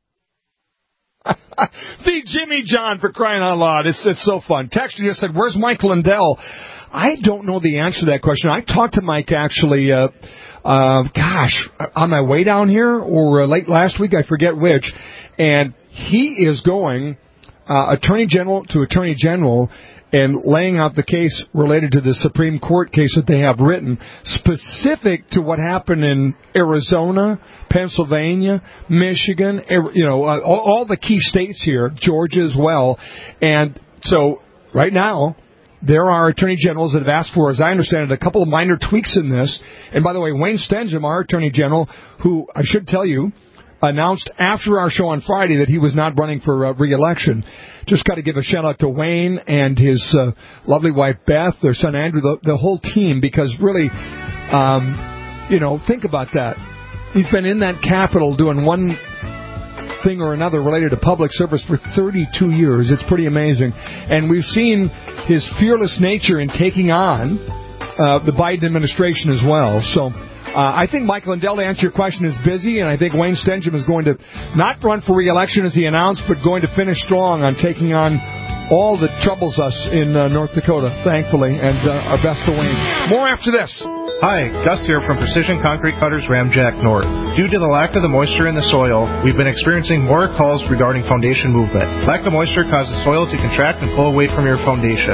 The Jimmy John, for crying out loud. It's it's so fun. Texture just said, where's Mike Lindell? I don't know the answer to that question. I talked to Mike actually, uh, uh, gosh, on my way down here or uh, late last week, I forget which, and he is going uh, Attorney General to Attorney General and laying out the case related to the Supreme Court case that they have written, specific to what happened in Arizona, Pennsylvania, Michigan, you know, uh, all, all the key states here, Georgia as well. And so right now, there are attorney generals that have asked for, as I understand it, a couple of minor tweaks in this. And by the way, Wayne Stenhjem, our attorney general, who I should tell you, announced after our show on Friday that he was not running for uh, re-election. Just got to give a shout-out to Wayne and his uh, lovely wife, Beth, their son, Andrew, the, the whole team, because really, um, you know, think about that. He's been in that Capitol doing one thing or another related to public service for thirty-two years. It's pretty amazing. And we've seen his fearless nature in taking on uh, the Biden administration as well. So uh, I think Mike Lindell, to answer your question, is busy, and I think Wayne Stenhjem is going to not run for re-election as he announced, but going to finish strong on taking on all that troubles us in uh, North Dakota, thankfully, and uh, our best to Wayne. More after this. Hi, Gus here from Precision Concrete Cutters Ramjack North. Due to the lack of the moisture in the soil, we've been experiencing more calls regarding foundation movement. Lack of moisture causes soil to contract and pull away from your foundation.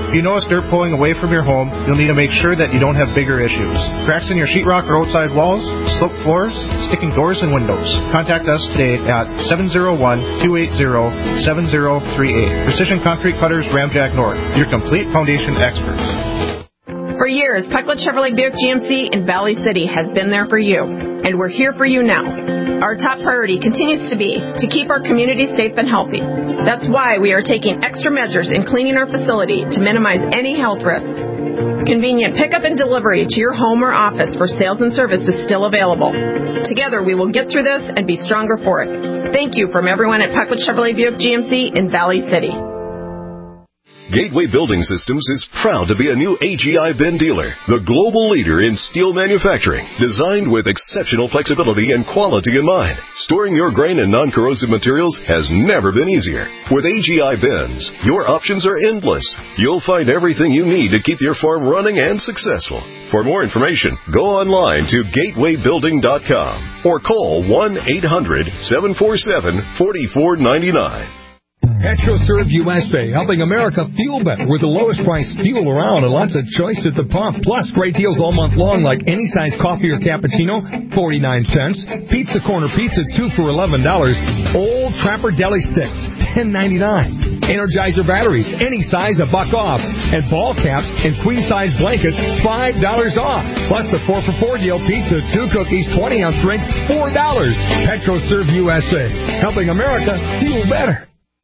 If you notice dirt pulling away from your home, you'll need to make sure that you don't have bigger issues. Cracks in your sheetrock or outside walls, sloped floors, sticking doors and windows. Contact us today at seven oh one, two eight zero, seven oh three eight. Precision Concrete Cutters Ramjack North, your complete foundation experts. For years, Pecklet Chevrolet Buick G M C in Valley City has been there for you, and we're here for you now. Our top priority continues to be to keep our community safe and healthy. That's why we are taking extra measures in cleaning our facility to minimize any health risks. Convenient pickup and delivery to your home or office for sales and service is still available. Together, we will get through this and be stronger for it. Thank you from everyone at Pecklet Chevrolet Buick G M C in Valley City. Gateway Building Systems is proud to be a new A G I bin dealer, the global leader in steel manufacturing, designed with exceptional flexibility and quality in mind. Storing your grain and non-corrosive materials has never been easier. With A G I bins, your options are endless. You'll find everything you need to keep your farm running and successful. For more information, go online to gateway building dot com or call one eight hundred, seven four seven, four four nine nine. PetroServe U S A, helping America fuel better with the lowest price fuel around and lots of choice at the pump. Plus, great deals all month long like any size coffee or cappuccino, forty-nine cents. Pizza Corner Pizza, two for eleven dollars. Old Trapper Deli Sticks, ten ninety-nine. Energizer batteries, any size, a buck off. And ball caps and queen-size blankets, five dollars off. Plus the four for four deal, pizza, two cookies, twenty ounce drink, four dollars. PetroServe U S A, helping America fuel better.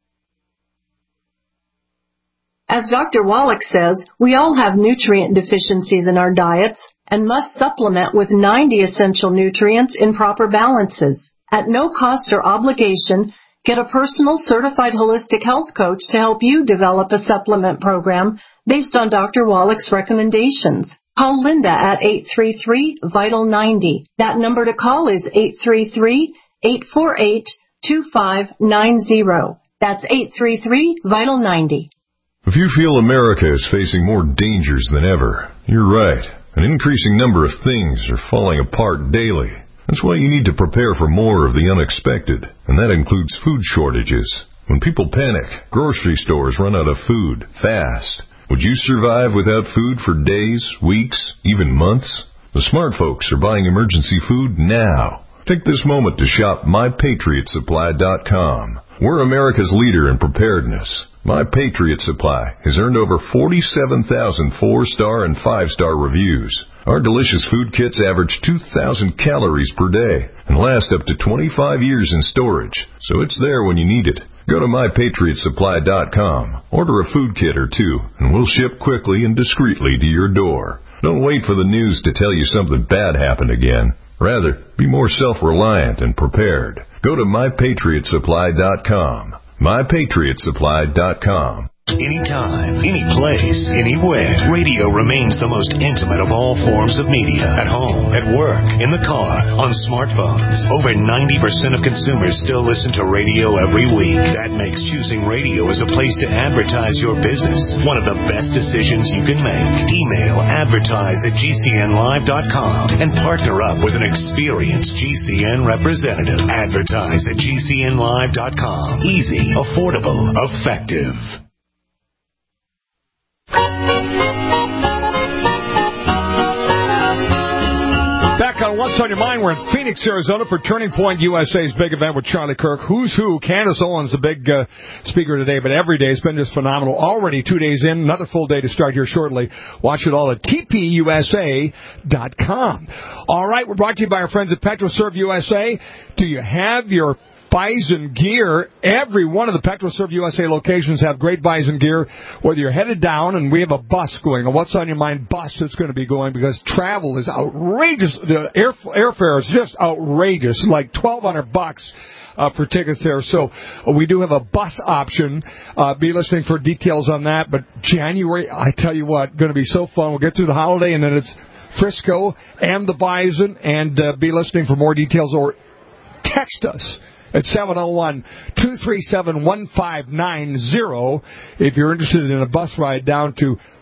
As Doctor Wallach says, we all have nutrient deficiencies in our diets and must supplement with ninety essential nutrients in proper balances. At no cost or obligation, get a personal certified holistic health coach to help you develop a supplement program based on Doctor Wallach's recommendations. Call Linda at eight three three, vital ninety. That number to call is eight three three, eight four eight, two five nine zero. That's eight three three, vital ninety. If you feel America is facing more dangers than ever, you're right. An increasing number of things are falling apart daily. That's why you need to prepare for more of the unexpected, and that includes food shortages. When people panic, grocery stores run out of food fast. Would you survive without food for days, weeks, even months? The smart folks are buying emergency food now. Take this moment to shop my patriot supply dot com. We're America's leader in preparedness. My Patriot Supply has earned over forty-seven thousand four-star and five-star reviews. Our delicious food kits average two thousand calories per day and last up to twenty-five years in storage, so it's there when you need it. Go to my patriot supply dot com, order a food kit or two, and we'll ship quickly and discreetly to your door. Don't wait for the news to tell you something bad happened again. Rather, be more self-reliant and prepared. Go to my patriot supply dot com. my patriot supply dot com. Anytime, any place, anywhere. Radio remains the most intimate of all forms of media. At home, at work, in the car, on smartphones. Over ninety percent of consumers still listen to radio every week. That makes choosing radio as a place to advertise your business one of the best decisions you can make. Email advertise at G C N live dot com and partner up with an experienced G C N representative. Advertise at G C N live dot com. Easy, affordable, effective. Back on What's on Your Mind, we're in Phoenix, Arizona for Turning Point U S A's big event with Charlie Kirk. Who's Who? Candace Owens, the big uh, speaker today, but every day it's been just phenomenal. Already two days in, another full day to start here shortly. Watch it all at T P U S A dot com. All right, we're brought to you by our friends at PetroServe U S A. Do you have your Bison gear? Every one of the PetroServe U S A locations have great Bison gear. Whether you're headed down, and we have a bus going, a What's on Your Mind bus that's going to be going, because travel is outrageous. The air, airfare is just outrageous, like twelve hundred bucks uh, for tickets there. So uh, we do have a bus option. Uh, be listening for details on that. But January, I tell you what, going to be so fun. We'll get through the holiday, and then it's Frisco and the Bison. And uh, be listening for more details, or text us at seven oh one, two three seven, one five nine zero if you're interested in a bus ride down to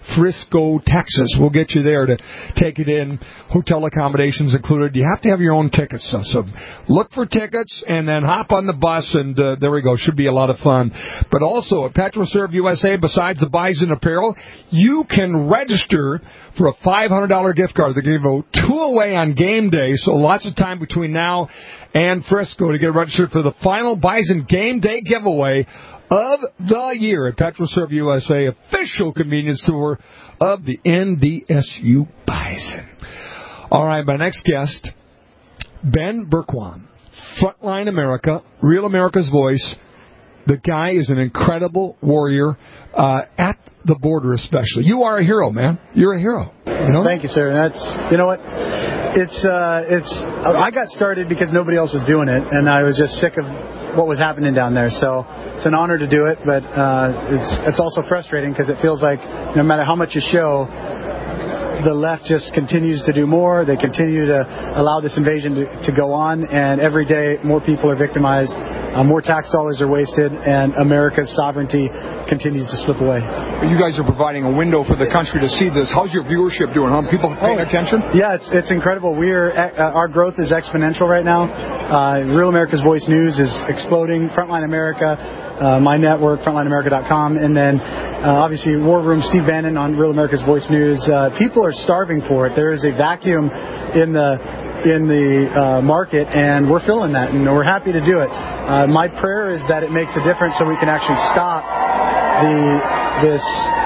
Frisco, Texas. We'll get you there to take it in. Hotel accommodations included. You have to have your own tickets, so, so look for tickets and then hop on the bus, and uh, there we go. Should be a lot of fun. But also at PetroServe U S A, besides the Bison apparel, you can register for a five hundred dollars gift card. They give two away on game day, so lots of time between now and Frisco to get registered for the final Bison game day giveaway of the year at PetroServe U S A, official convenience store of the N D S U Bison. All right, my next guest, Ben Bergquam, Frontline America, Real America's Voice. The guy is an incredible warrior uh, at the border, especially. You are a hero, man. You're a hero. You know? Thank you, sir. That's you know what. It's uh, it's. I got started because nobody else was doing it, and I was just sick of what was happening down there. So it's an honor to do it, but uh, it's it's also frustrating because it feels like no matter how much you show, the left just continues to do more. They continue to allow this invasion to, to go on, and every day more people are victimized, uh, more tax dollars are wasted, and America's sovereignty continues to slip away. You guys are providing a window for the country to see this. How's your viewership doing? How people paying oh, attention? Yeah, it's it's incredible. We're uh, our growth is exponential right now. Uh, Real America's Voice News is exploding. Frontline America, uh, my network, frontline america dot com, and then uh, obviously War Room, Steve Bannon on Real America's Voice News. Uh, people are starving for it. There is a vacuum in the in the uh, market, and we're filling that, and we're happy to do it. Uh, my prayer is that it makes a difference, so we can actually stop the this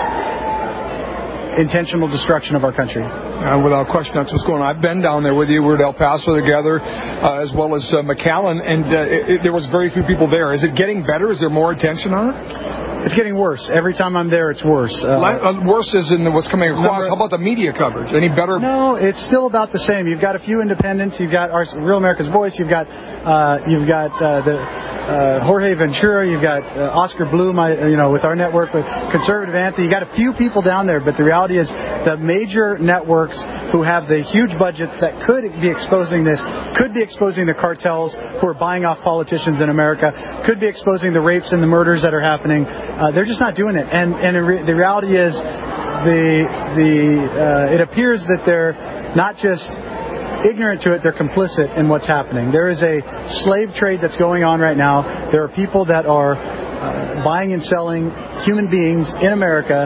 intentional destruction of our country. Uh, without question, that's what's going on. I've been down there with you. We're at El Paso together, uh, as well as uh, McAllen, and uh, it, it, there was very few people there. Is it getting better? Is there more attention on it? It's getting worse. Every time I'm there, it's worse. Uh, uh, worse is in what's coming across. How about the media coverage? Any better? No, it's still about the same. You've got a few independents. You've got our Real America's Voice. You've got uh, you've got uh, the uh, Jorge Ventura. You've got uh, Oscar Bloom. I, you know, with our network, with Conservative Anthony. You got a few people down there, but the reality is the major networks who have the huge budgets that could be exposing this, could be exposing the cartels who are buying off politicians in America, could be exposing the rapes and the murders that are happening. Uh, they're just not doing it. And and re- the reality is, the the uh, it appears that they're not just ignorant to it, they're complicit in what's happening. There is a slave trade that's going on right now. There are people that are uh, buying and selling human beings in America,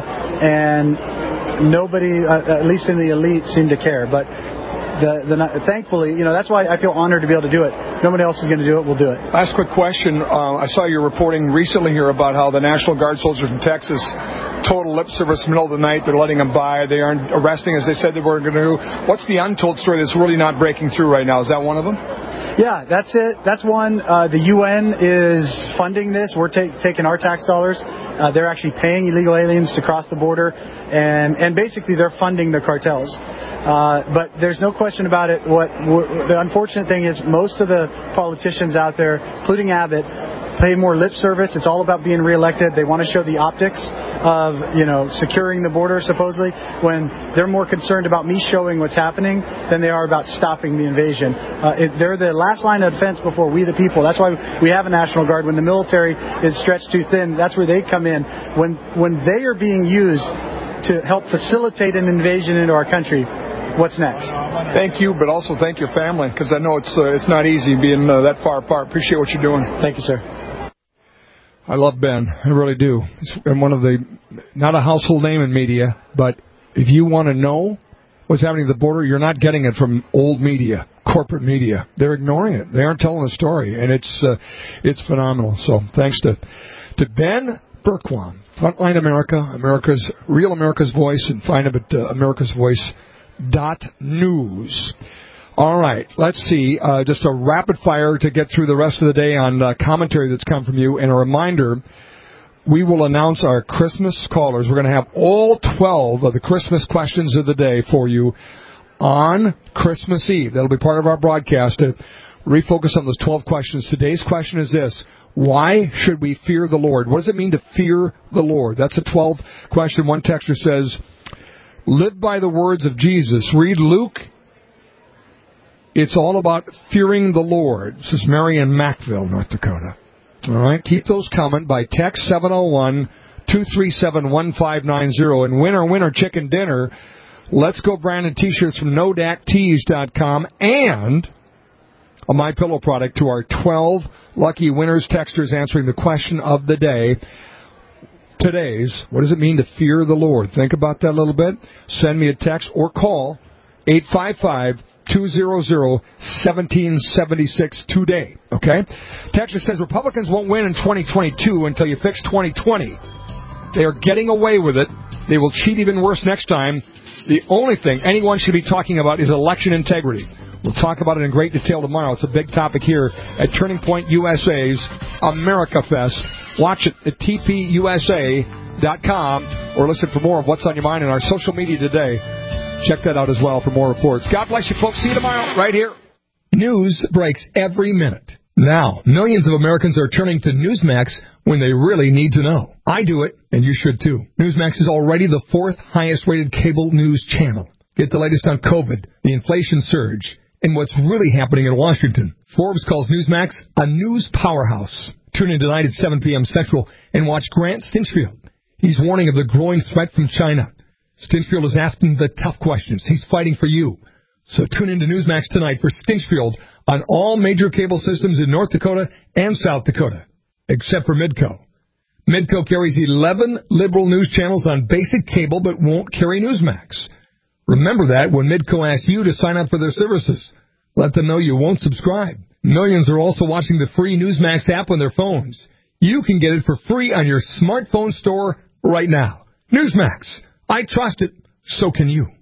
and nobody, uh, at least in the elite, seem to care. But the, the, thankfully, you know, that's why I feel honored to be able to do it. Nobody else is going to do it. We'll do it. Last quick question. Uh, I saw you reporting recently here about how the National Guard soldiers from Texas total lip service in the middle of the night. They're letting them by. They aren't arresting as they said they were going to do. What's the untold story that's really not breaking through right now? Is that one of them? Yeah, that's it. That's one. Uh, the U N is funding this. We're ta- taking our tax dollars. Uh, they're actually paying illegal aliens to cross the border, and, and basically they're funding the cartels. Uh, but there's no question about it. What, what the unfortunate thing is, most of the politicians out there, including Abbott, pay more lip service. It's all about being reelected. They want to show the optics of, you know, securing the border, supposedly, when they're more concerned about me showing what's happening than they are about stopping the invasion. Uh, it, they're the last line of defense before we the people. That's why we have a National Guard. When the military is stretched too thin, that's where they come in. When when they are being used to help facilitate an invasion into our country, what's next? Thank you, but also thank your family, because I know it's uh, it's not easy being uh, that far apart. Appreciate what you're doing. Thank you, sir. I love Ben. I really do. He's one of the, not a household name in media, but if you want to know what's happening at the border, you're not getting it from old media, corporate media. They're ignoring it. They aren't telling the story, and it's uh, it's phenomenal. So thanks to to Ben Bergquam, Frontline America, America's Real America's Voice, and find him at uh, americas voice dot news. All right, let's see. Uh, just a rapid fire to get through the rest of the day on uh, commentary that's come from you. And a reminder, we will announce our Christmas callers. We're going to have all twelve of the Christmas questions of the day for you on Christmas Eve. That'll be part of our broadcast to refocus on those twelve questions. Today's question is this: why should we fear the Lord? What does it mean to fear the Lord? That's a twelve question. One texter says, live by the words of Jesus. Read Luke. It's all about fearing the Lord. This is Mary in Mackville, North Dakota. All right, keep those coming by text seven oh one, two three seven, one five nine zero. And winner, winner, chicken dinner. Let's Go branded T-shirts from no dac tees dot com and a MyPillow product to our twelve lucky winners, texters answering the question of the day. Today's, what does it mean to fear the Lord? Think about that a little bit. Send me a text or call eight five five, two hundred, one seven seven six today. Okay? Texter says Republicans won't win in twenty twenty-two until you fix twenty twenty. They are getting away with it. They will cheat even worse next time. The only thing anyone should be talking about is election integrity. We'll talk about it in great detail tomorrow. It's a big topic here at Turning Point U S A's America Fest. Watch it at T P U S A dot com or listen for more of what's on your mind in our social media today. Check that out as well for more reports. God bless you, folks. See you tomorrow right here. News breaks every minute. Now, millions of Americans are turning to Newsmax when they really need to know. I do it, and you should too. Newsmax is already the fourth highest-rated cable news channel. Get the latest on COVID, the inflation surge, and what's really happening in Washington. Forbes calls Newsmax a news powerhouse. Tune in tonight at seven p.m. Central and watch Grant Stinchfield. He's warning of the growing threat from China. Stinchfield is asking the tough questions. He's fighting for you. So tune into Newsmax tonight for Stinchfield on all major cable systems in North Dakota and South Dakota, except for Midco. Midco carries eleven liberal news channels on basic cable but won't carry Newsmax. Remember that when Midco asks you to sign up for their services. Let them know you won't subscribe. Millions are also watching the free Newsmax app on their phones. You can get it for free on your smartphone store right now. Newsmax. I trust it. So can you.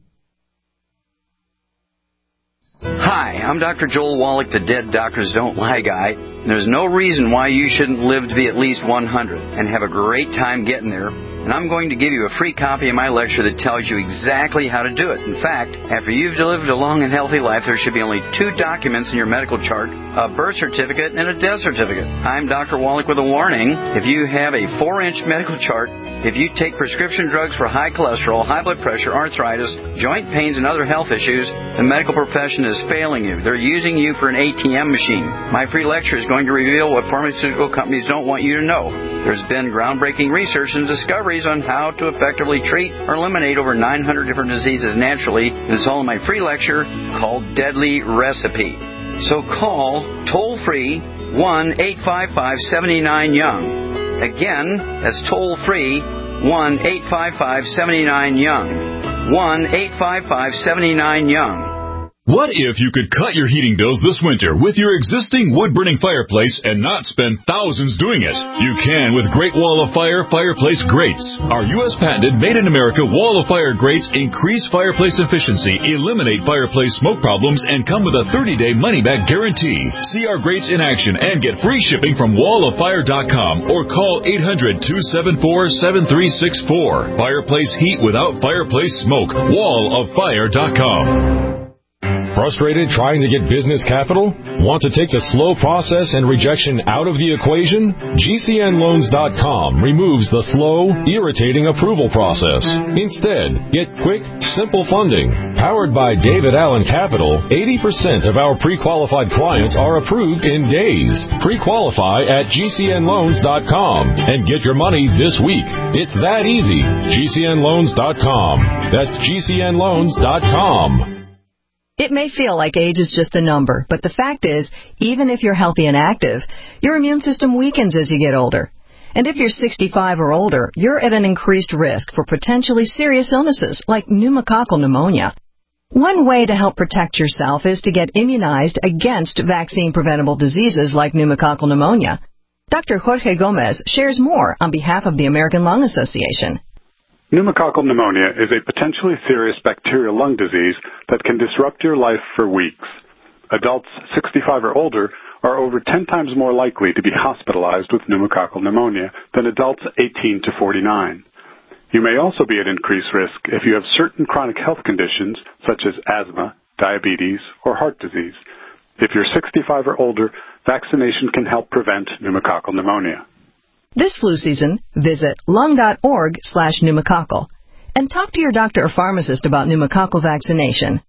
Hi, I'm Doctor Joel Wallach, the Dead Doctors Don't Lie guy. And there's no reason why you shouldn't live to be at least one hundred and have a great time getting there. And I'm going to give you a free copy of my lecture that tells you exactly how to do it. In fact, after you've lived a long and healthy life, there should be only two documents in your medical chart, a birth certificate and a death certificate. I'm Doctor Wallach with a warning. If you have a four-inch medical chart, if you take prescription drugs for high cholesterol, high blood pressure, arthritis, joint pains, and other health issues, the medical profession is failing you. They're using you for an A T M machine. My free lecture is going to reveal what pharmaceutical companies don't want you to know. There's been groundbreaking research and discoveries on how to effectively treat or eliminate over nine hundred different diseases naturally. It's all in my free lecture called Deadly Recipe. So call toll-free one eight five five, seven nine, young. Again, that's toll-free one eight five five, seven nine, young. one eight five five, seven nine, young. What if you could cut your heating bills this winter with your existing wood-burning fireplace and not spend thousands doing it? You can with Great Wall of Fire Fireplace Grates. Our U S patented made-in-America Wall of Fire grates increase fireplace efficiency, eliminate fireplace smoke problems, and come with a thirty-day money-back guarantee. See our grates in action and get free shipping from wall of fire dot com or call eight hundred, two seven four, seven three six four. Fireplace heat without fireplace smoke. wall of fire dot com. Frustrated trying to get business capital? Want to take the slow process and rejection out of the equation? G C N loans dot com removes the slow, irritating approval process. Instead, get quick, simple funding. Powered by David Allen Capital, eighty percent of our pre-qualified clients are approved in days. Pre-qualify at G C N loans dot com and get your money this week. It's that easy. G C N loans dot com. That's G C N loans dot com. It may feel like age is just a number, but the fact is, even if you're healthy and active, your immune system weakens as you get older. And if you're sixty-five or older, you're at an increased risk for potentially serious illnesses like pneumococcal pneumonia. One way to help protect yourself is to get immunized against vaccine-preventable diseases like pneumococcal pneumonia. Doctor Jorge Gomez shares more on behalf of the American Lung Association. Pneumococcal pneumonia is a potentially serious bacterial lung disease that can disrupt your life for weeks. Adults sixty-five or older are over ten times more likely to be hospitalized with pneumococcal pneumonia than adults eighteen to forty-nine. You may also be at increased risk if you have certain chronic health conditions such as asthma, diabetes, or heart disease. If you're sixty-five or older, vaccination can help prevent pneumococcal pneumonia. This flu season, visit lung.org slash pneumococcal and talk to your doctor or pharmacist about pneumococcal vaccination.